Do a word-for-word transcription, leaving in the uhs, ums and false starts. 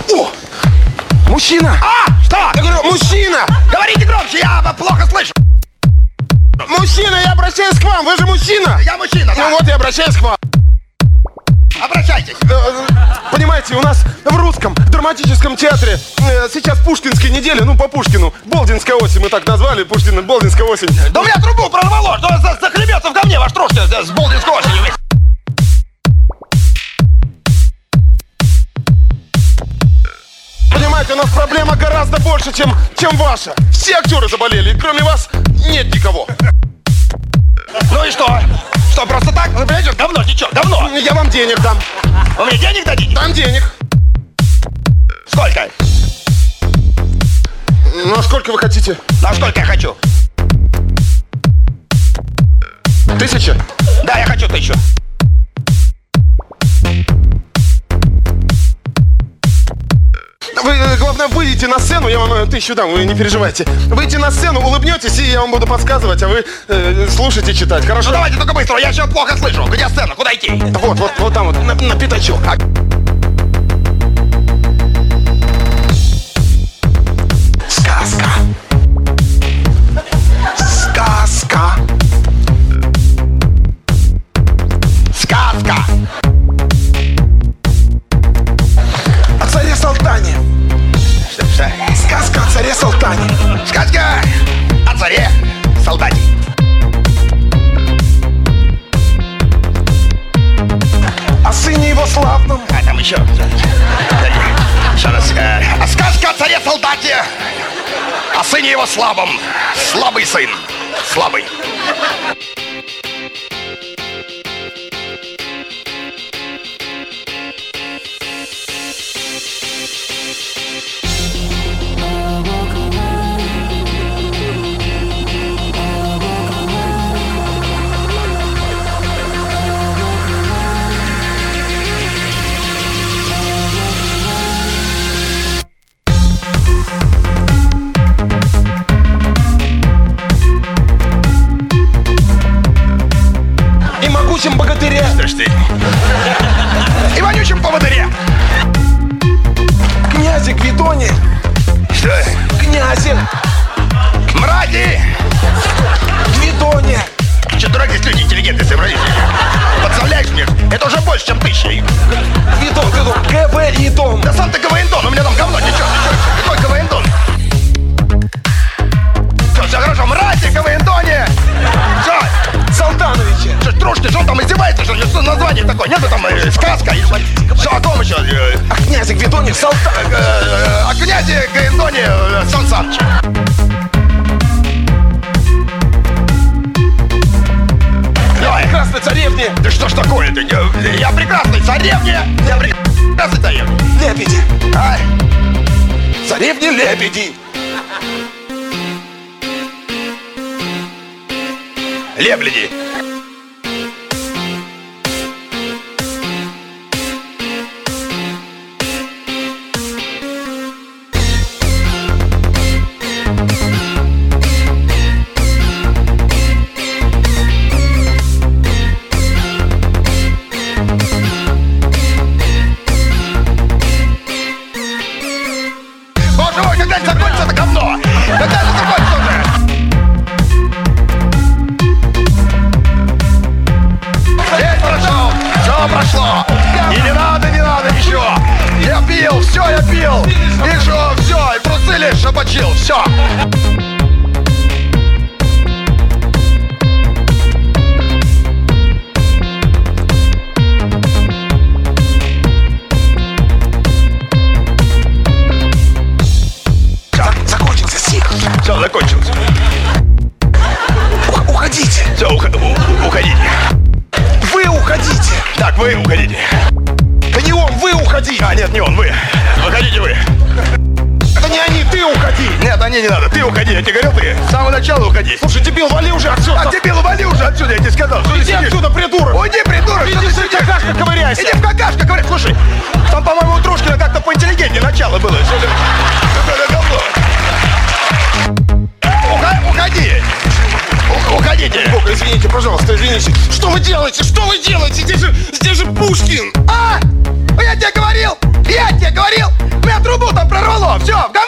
О! Мужчина! А! Что? Я говорю, мужчина! Говорите громче, я плохо слышу. Мужчина, я обращаюсь к вам, вы же мужчина! Я мужчина, да. Ну вот, я обращаюсь к вам. Обращайтесь. Понимаете, у нас в русском драматическом театре э, сейчас пушкинские недели, ну по Пушкину. Болдинская осень, мы так назвали, Пушкина, Болдинская осень. Да у меня трубу прорвало, что за- захлебется в говне ваш труш с болдинской осенью. Понимаете, у нас проблема гораздо больше, чем, чем ваша. Все актеры заболели, и кроме вас нет никого. Ну и что? Что, просто так? Вы понимаете, говно течет, говно. Я вам денег дам. Вы мне денег дадите? Дам денег. Сколько? Ну а сколько вы хотите? На сколько я хочу? Тысяча? Да, я хочу тысячу. Вы, э, главное, выйдите на сцену, я вам э, тысячу дам, вы не переживайте. Выйдите на сцену, улыбнетесь, и я вам буду подсказывать, а вы э, слушайте, читать, хорошо? Ну давайте только быстро, я еще плохо слышу. Где сцена? Куда идти? Вот, вот, вот там вот, на, на пятачок. А... Сказка. Сказка. Сказка. О царе Салтане. Что, что? Сказка о царе Салтане. Сказка о царе солдате. О сыне его славном. А там еще. Еще раз. Э, а сказка о царе солдате. О сыне его слабом. Слабый сын. Слабый. И могучем богатыре. Подожди. И вонючем поводыре. Князе Гвидоне. Что? Князе Мрази. Гвидоне. Че, дурак, здесь люди интеллигентные собрались? Подставляешь мне? Это уже больше, чем тысяча. Гвидон, Гвидон. Гвидон. Да сам ты КВН-дон, у меня там говно течет. Какой КВН-дон? Все, все хорошо, мрази, КВН-доне. Все. Салтановича. Что, трушки, что он там издевается? Что, что название такое? Нету там э, сказка? Все, о ком еще? Э, О князе Гвидоне Салтан. э, э, о князе КВН-доне э, Сан Саныче. Давай. Прекрасной царевне. Да что ж такое-то? Я, я прекрасный царевне. Я прекрасный царевне. Лебеди. Ай. Царевне лебеди. Лебеди. Боже мой, когда закончится это говно? Когда это закончится уже? День прошел, все прошло. И не надо, не надо ничего. Я пил, все, я пил. И что, все, и трусы лишь обочил, все. Закончился цикл. Все, закончился. У- уходите. Все, уходите. Вы уходите. Так, вы уходите. Да не он, вы уходите. А, нет, не он, вы. Выходите вы. Это не они, ты уходи. Нет, они не надо, ты уходи, я тебе говорил, ты. С самого начала уходи. Слушай, дебил, вали уже отсюда. А дебил, вали уже отсюда, я тебе сказал. Что ты Иди сидишь? отсюда, придурок. Уйди, придурок, что Иди ты в сидишь? какашках ковыряйся. Иди в какашках, говорят, слушай. Там, по-моему, у Трушкина как-то поинтеллигентнее начало было. Что ты? Какое говно. Уха- Уходи. У- Уходите. Бог, извините, пожалуйста, извините. Что вы делаете? Что вы делаете? Здесь же, здесь же Пушкин. А! Я тебе говорил! Я тебе говорил! У меня все,